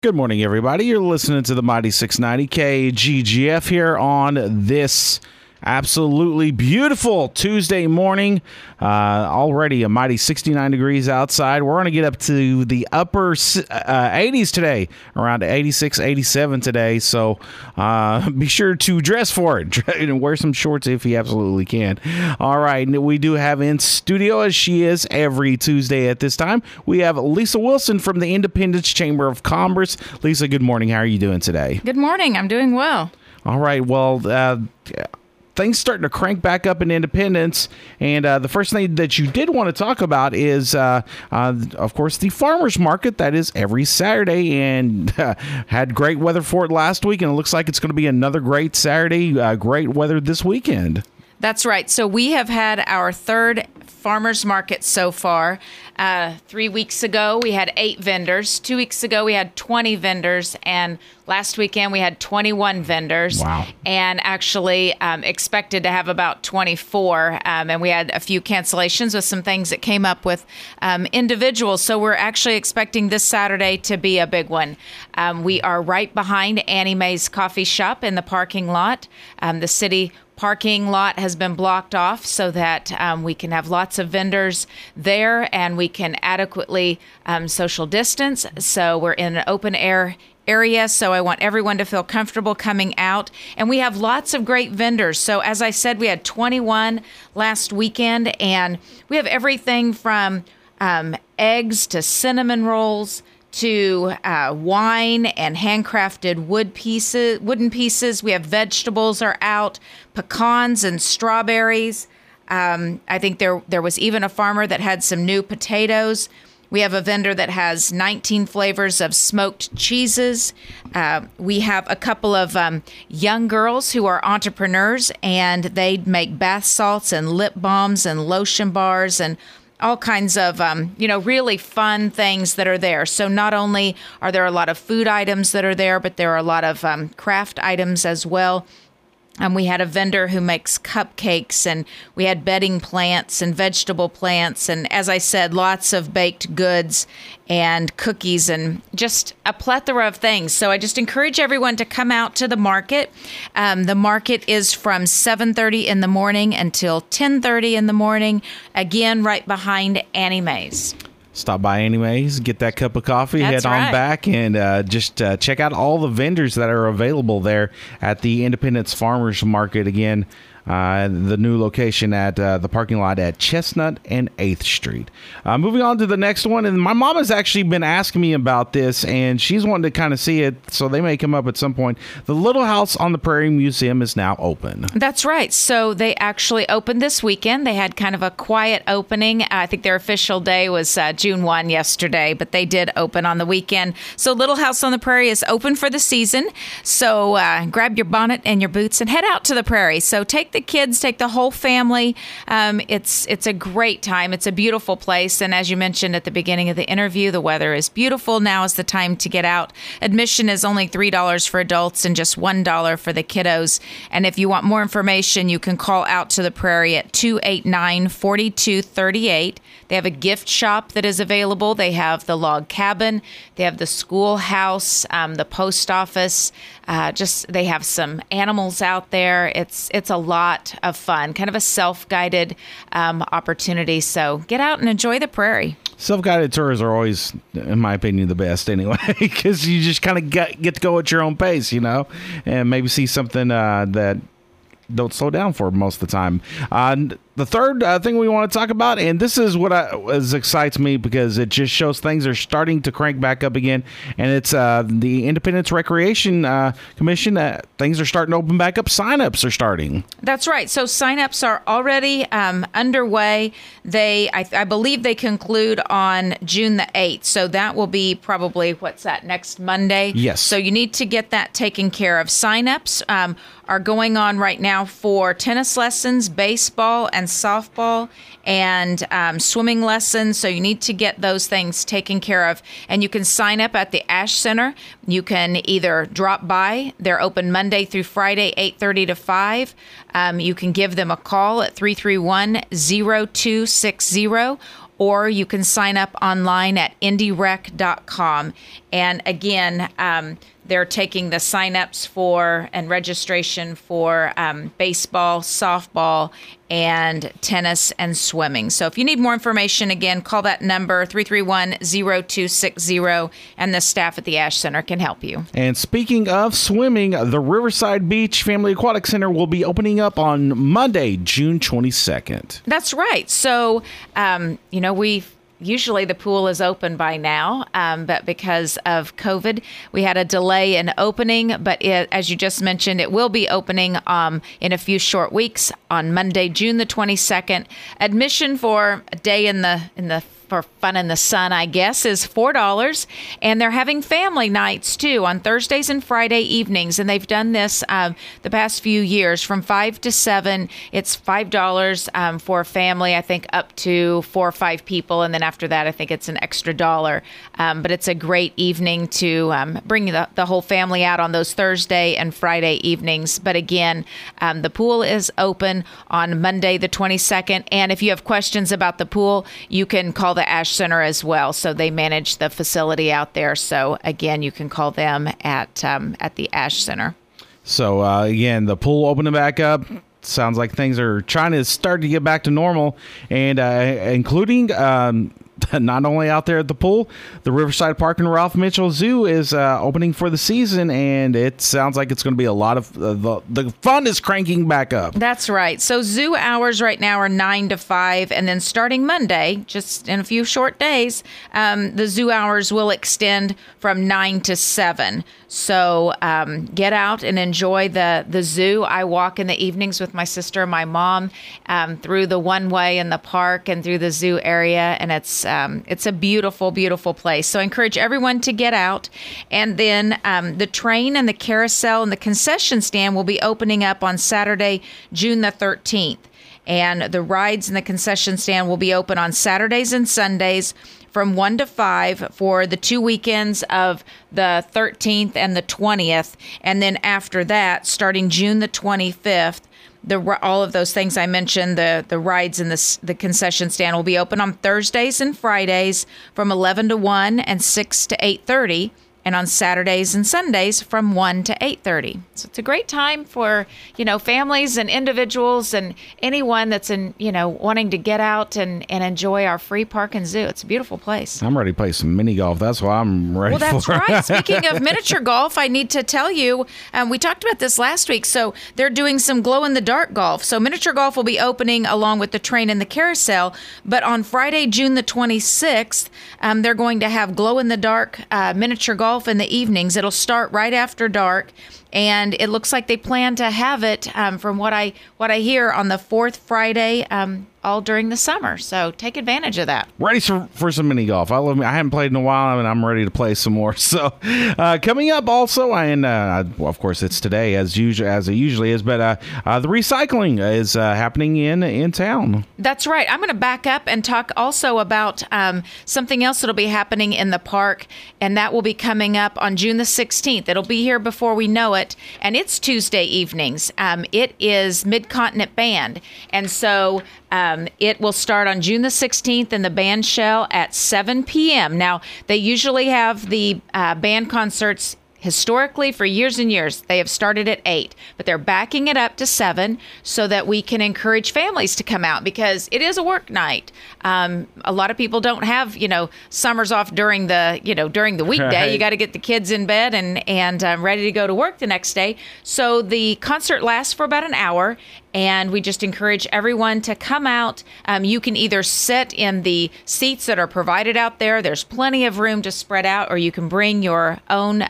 Good morning, everybody. You're listening to the Mighty 690 KGGF here on this absolutely beautiful Tuesday morning. Already a mighty 69 degrees outside. We're going to get up to the upper 80s today, around 86, 87 today. So be sure to dress for it and wear some shorts if you absolutely can. All right. We do have in studio, as she is every Tuesday at this time, we have Lisa Wilson from the Independence Chamber of Commerce. Lisa, good morning. How are you doing today? Good morning. I'm doing well. All right. Well, things starting to crank back up in Independence, and the first thing that you did want to talk about is, of course, the farmers market that is every Saturday, and had great weather for it last week, and it looks like it's going to be another great Saturday, great weather this weekend. That's right. So we have had our third farmers market so far. 3 weeks ago, we had 8 vendors. 2 weeks ago, we had 20 vendors. And last weekend, we had 21 vendors. Wow. And actually expected to have about 24. And we had a few cancellations with some things that came up with individuals. So we're actually expecting this Saturday to be a big one. We are right behind Annie Mae's Coffee Shop in the parking lot. The city parking lot has been blocked off so that we can have lots of vendors there and we can adequately social distance. So we're in an open air area, so I want everyone to feel comfortable coming out. And we have lots of great vendors. So as I said, we had 21 last weekend, and we have everything from eggs to cinnamon rolls to wine and handcrafted wooden pieces. We have vegetables are out, pecans and strawberries. I think there was even a farmer that had some new potatoes. We have a vendor that has 19 flavors of smoked cheeses. We have a couple of young girls who are entrepreneurs, and they make bath salts and lip balms and lotion bars and all kinds of, really fun things that are there. So not only are there a lot of food items that are there, but there are a lot of craft items as well. We had a vendor who makes cupcakes, and we had bedding plants and vegetable plants. And as I said, lots of baked goods and cookies and just a plethora of things. So I just encourage everyone to come out to the market. The market is from 7:30 in the morning until 10:30 in the morning. Again, right behind Annie Mae's. Stop by Annie Mae's, get that cup of coffee, That's head on right. back, and just check out all the vendors that are available there at the Independence Farmers Market. Again, the new location at the parking lot at Chestnut and 8th Street. Moving on to the next one, and my mom has actually been asking me about this, and she's wanting to kind of see it, so they may come up at some point. The Little House on the Prairie Museum is now open. That's right. So they actually opened this weekend. They had kind of a quiet opening. I think their official day was June 1 yesterday, but they did open on the weekend. So Little House on the Prairie is open for the season. So grab your bonnet and your boots and head out to the prairie. So take the kids, take the whole family. It's a great time. It's a beautiful place. And as you mentioned at the beginning of the interview, the weather is beautiful. Now is the time to get out. Admission is only $3 for adults and just $1 for the kiddos. And if you want more information, you can call Out to the Prairie at 289-4238. They have a gift shop that is available. They have the log cabin. They have the schoolhouse, the post office. They have some animals out there. It's a lot of fun, kind of a self-guided opportunity. So get out and enjoy the prairie. Self-guided tours are always, in my opinion, the best anyway, because you just kind of get to go at your own pace, and maybe see something that don't slow down for most of the time. The third thing we want to talk about, and this is what excites me because it just shows things are starting to crank back up again, and it's the Independence Recreation Commission. Things are starting to open back up. Sign-ups are starting. That's right. So sign-ups are already underway. I believe they conclude on June the 8th. So that will be probably, next Monday? Yes. So you need to get that taken care of. Sign-ups are going on right now for tennis lessons, baseball, and softball, and swimming lessons. So you need to get those things taken care of. And you can sign up at the Ash Center. You can either drop by. They're open Monday through Friday, 8:30 to 5. You can give them a call at 331-0260. or you can sign up online at indyrec.com. And again, they're taking the signups for and registration for baseball, softball, and tennis and swimming. So if you need more information, again, call that number 331-0260, and the staff at the Ash Center can help you. And speaking of swimming, the Riverside Beach Family Aquatic Center will be opening up on Monday, June 22nd. That's right. So, usually the pool is open by now, but because of COVID, we had a delay in opening. But as you just mentioned, it will be opening in a few short weeks on Monday, June the 22nd. Admission for a day for fun in the sun, I guess, is $4. And they're having family nights, too, on Thursdays and Friday evenings. And they've done this the past few years from 5 to 7. It's $5 for a family, I think, up to 4 or 5 people. And then after that, I think it's an extra $1. But it's a great evening to bring the whole family out on those Thursday and Friday evenings. But again, the pool is open on Monday, the 22nd. And if you have questions about the pool, you can call the Ash Center as well. So they manage the facility out there. So again, you can call them at the Ash Center. So again, the pool opening back up. Sounds like things are trying to start to get back to normal, and including not only out there at the pool, the Riverside Park and Ralph Mitchell Zoo is opening for the season, and it sounds like it's going to be a lot of the fun is cranking back up. That's right. So zoo hours right now are 9 to 5, and then starting Monday, just in a few short days, the zoo hours will extend from 9 to 7. So get out and enjoy the zoo. I walk in the evenings with my sister and my mom through the one-way in the park and through the zoo area, and it's a beautiful, beautiful place. So I encourage everyone to get out. And then the train and the carousel and the concession stand will be opening up on Saturday, June the 13th. And the rides and the concession stand will be open on Saturdays and Sundays from 1 to 5 for the 2 weekends of the 13th and the 20th. And then after that, starting June the 25th, all of those things I mentioned, the rides and the concession stand will be open on Thursdays and Fridays from 11 to 1 and 6 to 8:30. And on Saturdays and Sundays from 1 to 8:30. So it's a great time for, families and individuals and anyone that's wanting to get out and enjoy our free park and zoo. It's a beautiful place. I'm ready to play some mini golf. That's what I'm ready for. Well, that's right. Speaking of miniature golf, I need to tell you, we talked about this last week. So they're doing some glow-in-the-dark golf. So miniature golf will be opening along with the train and the carousel. But on Friday, June the 26th, they're going to have glow-in-the-dark miniature golf in the evenings. It'll start right after dark, and it looks like they plan to have it from what I hear on the 4th Friday all during the summer. So take advantage of that. Ready for some mini golf. I haven't played in a while, and I'm ready to play some more. So coming up also, and of course it's today as it usually is, but the recycling is happening in town. That's right. I'm going to back up and talk also about something else that'll be happening in the park, and that will be coming up on June the 16th. It'll be here before we know it, and it's Tuesday evenings. It is Mid-Continent Band, and so it will start on June the 16th in the band shell at 7 p.m. Now, they usually have the band concerts historically for years and years. They have started at 8, but they're backing it up to 7 so that we can encourage families to come out because it is a work night. A lot of people don't have, summers off during the weekday. Right. You got to get the kids in bed and ready to go to work the next day. So the concert lasts for about an hour, and we just encourage everyone to come out. You can either sit in the seats that are provided out there. There's plenty of room to spread out, or you can bring your own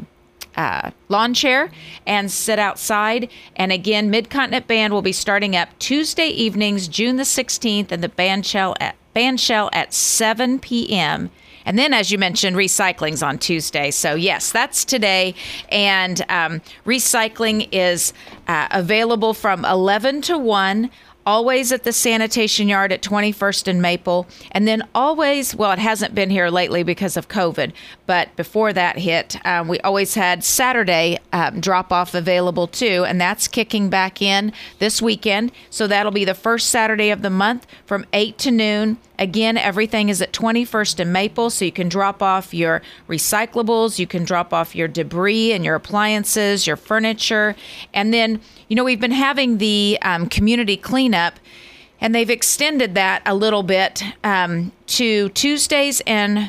lawn chair and sit outside. And again, Mid-Continent Band will be starting up Tuesday evenings, June the 16th, and the band shell at 7 p.m. And then, as you mentioned, recycling's on Tuesday. So, yes, that's today. And recycling is available from 11 to 1, always at the sanitation yard at 21st and Maple. And then always, well, it hasn't been here lately because of COVID, but before that hit, we always had Saturday drop-off available too, and that's kicking back in this weekend. So that'll be the first Saturday of the month from 8 to noon. Again, everything is at 21st and Maple, so you can drop off your recyclables, you can drop off your debris and your appliances, your furniture. And then, we've been having the community cleanup, and they've extended that a little bit to Tuesdays and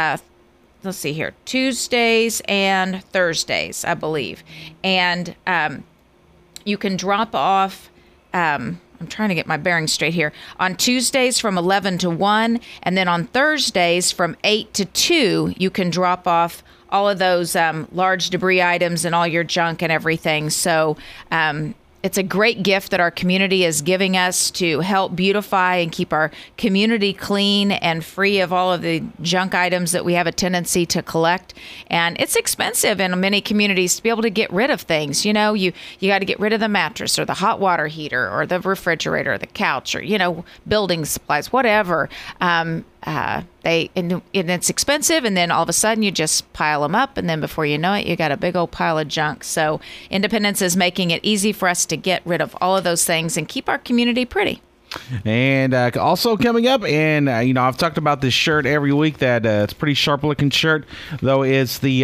Tuesdays and Thursdays, I believe. And you can drop off, I'm trying to get my bearings straight here, on Tuesdays from 11 to 1, and then on Thursdays from 8 to 2, you can drop off all of those large debris items and all your junk and everything. So it's a great gift that our community is giving us to help beautify and keep our community clean and free of all of the junk items that we have a tendency to collect. And it's expensive in many communities to be able to get rid of things. You got to get rid of the mattress or the hot water heater or the refrigerator or the couch or, building supplies, whatever. And it's expensive, and then all of a sudden you just pile them up, and then before you know it, you got a big old pile of junk. So Independence is making it easy for us to get rid of all of those things and keep our community pretty. And also coming up, and I've talked about this shirt every week, that it's a pretty sharp looking shirt, though, is the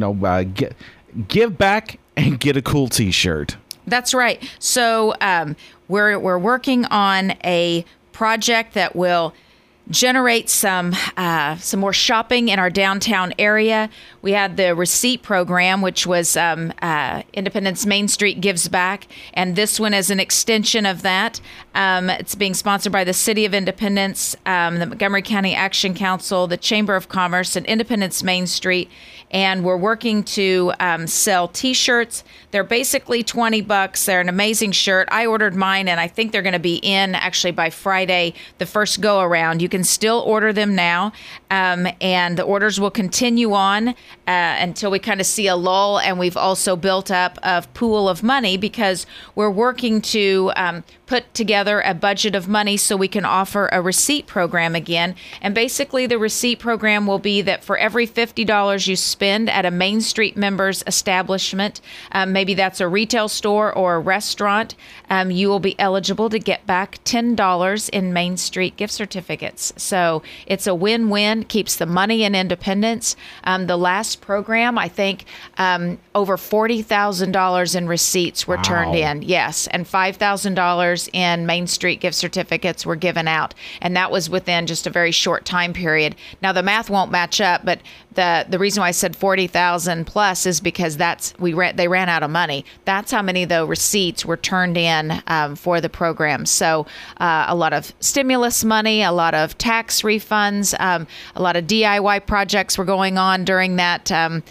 give back and get a cool t-shirt. That's right. So we're working on a project that will generate some more shopping in our downtown area. We had the receipt program, which was Independence Main Street Gives Back, and this one is an extension of that. It's being sponsored by the City of Independence, the Montgomery County Action Council, the Chamber of Commerce, and Independence Main Street. And we're working to sell T-shirts. They're basically $20. They're an amazing shirt. I ordered mine, and I think they're going to be in actually by Friday, the first go around. You can still order them now, and the orders will continue on until we kind of see a lull. And we've also built up a pool of money because we're working to put together a budget of money so we can offer a receipt program again. And basically the receipt program will be that for every $50 you spend at a Main Street members establishment, maybe that's a retail store or a restaurant, you will be eligible to get back $10 in Main Street gift certificates. So it's a win-win, keeps the money in Independence. The last program, I think over $40,000 in receipts were turned in. Yes, and $5,000 in Main Street gift certificates were given out, and that was within just a very short time period. Now the math won't match up, but the reason why I said 40,000 plus is because they ran out of money. That's how many though receipts were turned in for the program. So a lot of stimulus money, a lot of tax refunds, a lot of DIY projects were going on during that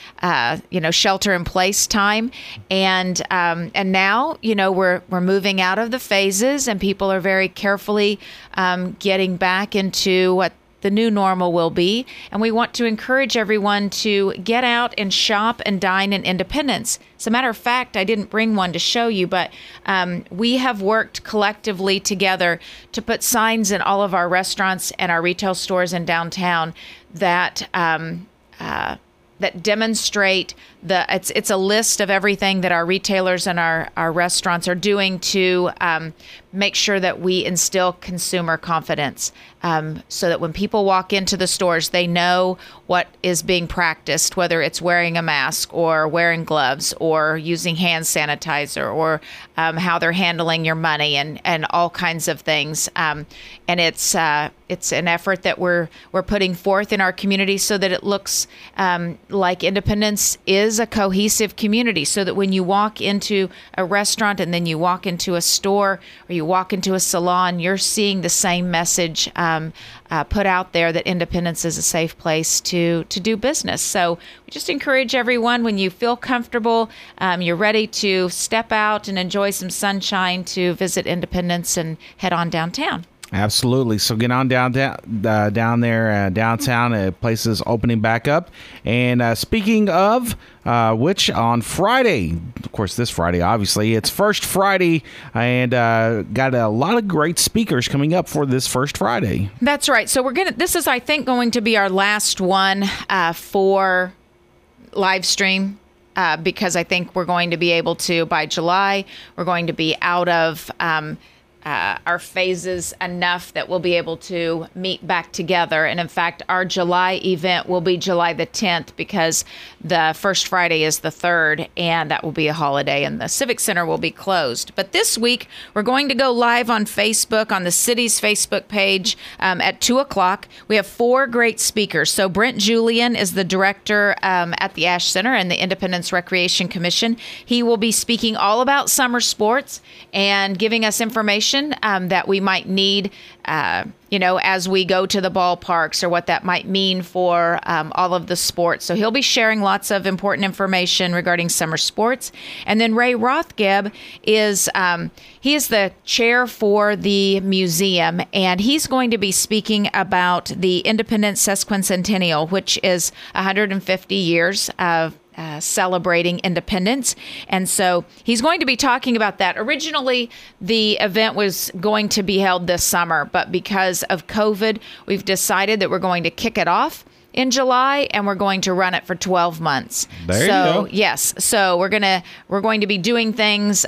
shelter in place time, and now we're moving out of the phases, and people are very carefully getting back into what the new normal will be. And we want to encourage everyone to get out and shop and dine in Independence. As a matter of fact, I didn't bring one to show you, but we have worked collectively together to put signs in all of our restaurants and our retail stores in downtown that demonstrate it's a list of everything that our retailers and our restaurants are doing to make sure that we instill consumer confidence, so that when people walk into the stores, they know what is being practiced, whether it's wearing a mask or wearing gloves or using hand sanitizer or how they're handling your money and all kinds of things. And it's an effort that we're putting forth in our community so that it looks like Independence is a cohesive community, so that when you walk into a restaurant and then you walk into a store or you walk into a salon, you're seeing the same message put out there that Independence is a safe place to do business. So we just encourage everyone, when you feel comfortable, you're ready to step out and enjoy some sunshine, to visit Independence and head on downtown. Absolutely. So get on down there, downtown. Places opening back up. And speaking of which, on Friday, of course, this Friday, obviously, it's First Friday, and got a lot of great speakers coming up for this First Friday. That's right. So this is, I think, going to be our last one for live stream. Because I think we're going to be able to, by July, we're going to be out of our phases enough that we'll be able to meet back together. And in fact, our July event will be July the 10th because the first Friday is the 3rd, and that will be a holiday, and the Civic Center will be closed. But this week, we're going to go live on Facebook, on the city's Facebook page at 2 o'clock. We have 4 great speakers. So Brent Julian is the director at the Ash Center and the Independence Recreation Commission. He will be speaking all about summer sports and giving us information that we might need, as we go to the ballparks, or what that might mean for all of the sports. So he'll be sharing lots of important information regarding summer sports. And then Ray Rothgeb is he is the chair for the museum, and he's going to be speaking about the Independence Sesquicentennial, which is 150 years of celebrating independence. And so he's going to be talking about that. Originally, the event was going to be held this summer, but because of COVID, we've decided that we're going to kick it off in July, and we're going to run it for 12 months. There you go. Yes. So we're going to be doing things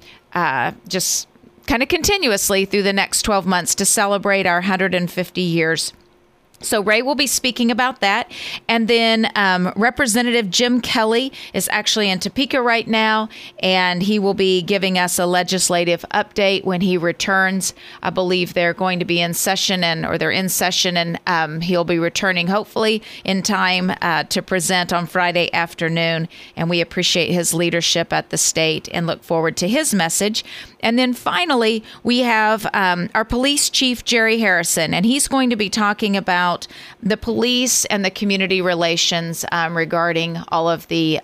just kind of continuously through the next 12 months to celebrate our 150 years. So Ray will be speaking about that. And then Representative Jim Kelly is actually in Topeka right now, and he will be giving us a legislative update when he returns. I believe they're going to be in session, they're in session, and he'll be returning hopefully in time to present on Friday afternoon. And we appreciate his leadership at the state and look forward to his message. And then finally, we have our police chief, Jerry Harrison, and he's going to be talking about the police and the community relations regarding all of the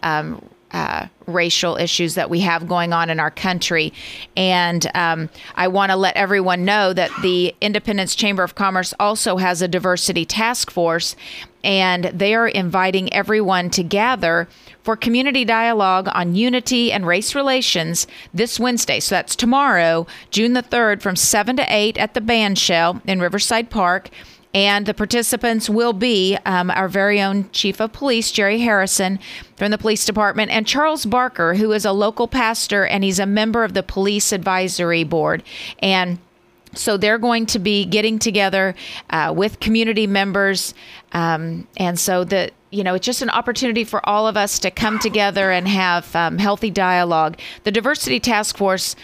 racial issues that we have going on in our country. And I want to let everyone know that the Independence Chamber of Commerce also has a diversity task force, and they are inviting everyone to gather for community dialogue on unity and race relations this Wednesday. So that's tomorrow, June the 3rd, from 7 to 8 at the Bandshell in Riverside Park. And the participants will be our very own Chief of Police, Jerry Harrison, from the police department, and Charles Barker, who is a local pastor, and he's a member of the Police Advisory Board. And so they're going to be getting together with community members. And so that, it's just an opportunity for all of us to come together and have healthy dialogue. The Diversity Task Force,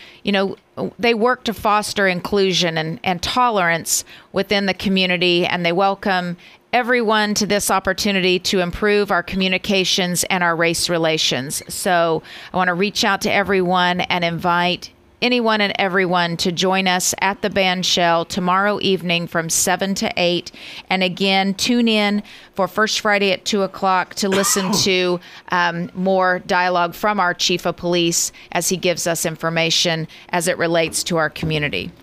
they work to foster inclusion and tolerance within the community, and they welcome everyone to this opportunity to improve our communications and our race relations. So I want to reach out to everyone and invite anyone and everyone to join us at the Bandshell tomorrow evening from 7 to 8. And again, tune in for First Friday at 2 o'clock to listen to more dialogue from our Chief of Police as he gives us information as it relates to our community.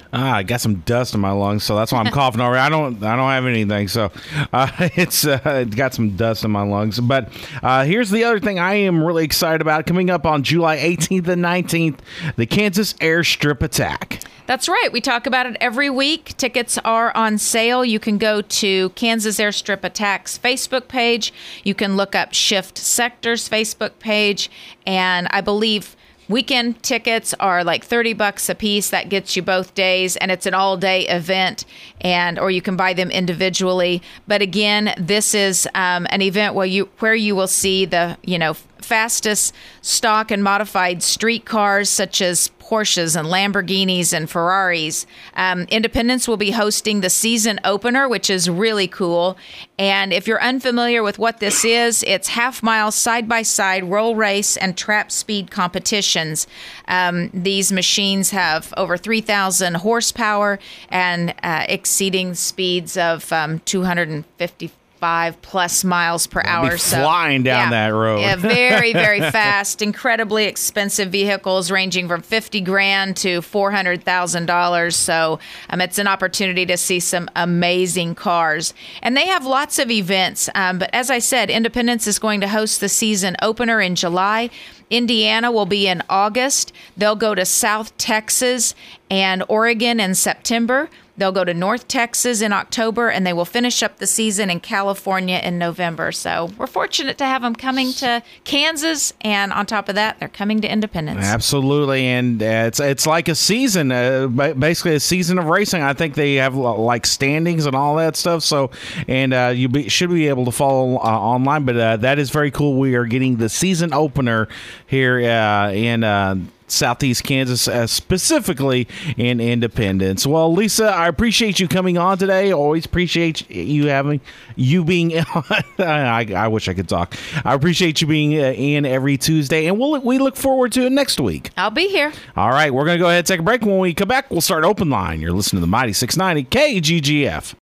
I got some dust in my lungs, so that's why I'm coughing already. I don't have anything, so it's got some dust in my lungs. But here's the other thing I am really excited about coming up on July 18th and 19th: the Kansas Airstrip Attack. That's right. We talk about it every week. Tickets are on sale. You can go to Kansas Airstrip Attack's Facebook page. You can look up Shift Sector's Facebook page, and I believe weekend tickets are like $30 a piece. That gets you both days, and it's an all-day event, or you can buy them individually. But again, this is an event where you will see the fastest stock and modified street cars such as Porsches and Lamborghinis and Ferraris. Independence will be hosting the season opener, which is really cool. And if you're unfamiliar with what this is, it's half-mile side-by-side roll race and trap speed competitions. These machines have over 3,000 horsepower and exceeding speeds of 255 plus miles per hour. Flying down that road. Yeah, very, very fast, incredibly expensive vehicles ranging from $50,000 to $400,000. So it's an opportunity to see some amazing cars. And they have lots of events. But as I said, Independence is going to host the season opener in July. Indiana will be in August. They'll go to South Texas and Oregon in September. They'll go to North Texas in October, and they will finish up the season in California in November. So we're fortunate to have them coming to Kansas, and on top of that, they're coming to Independence. Absolutely, and it's like a season, basically a season of racing. I think they have like standings and all that stuff. So, and should be able to follow online. But that is very cool. We are getting the season opener here in Southeast Kansas, specifically in Independence. Well, Lisa, I appreciate you coming on today. Always appreciate you being. I wish I could talk. I appreciate you being in every Tuesday, and we look forward to it next week. I'll be here. All right, we're going to go ahead and take a break. When we come back, we'll start Open Line. You're listening to the Mighty 690 KGGF.